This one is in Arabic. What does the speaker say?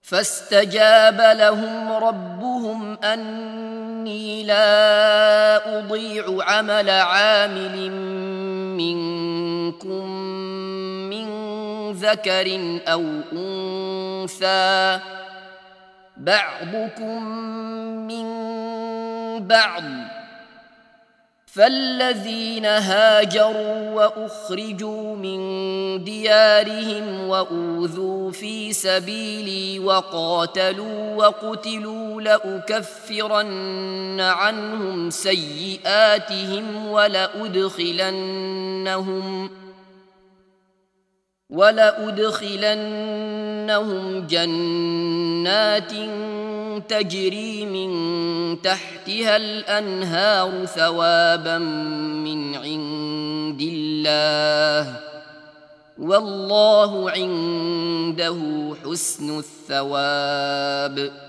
فاستجاب لهم ربهم أني لا أضيع عمل عامل منكم من ذكر أو أنثى بعضكم من بعض، فالذين هاجروا وأخرجوا من ديارهم وأوذوا في سبيلي وقاتلوا وقتلوا لأكفرن عنهم سيئاتهم ولأدخلنهم جنات تجري من تحتها الأنهار ثوابا من عند الله، والله عنده حسن الثواب.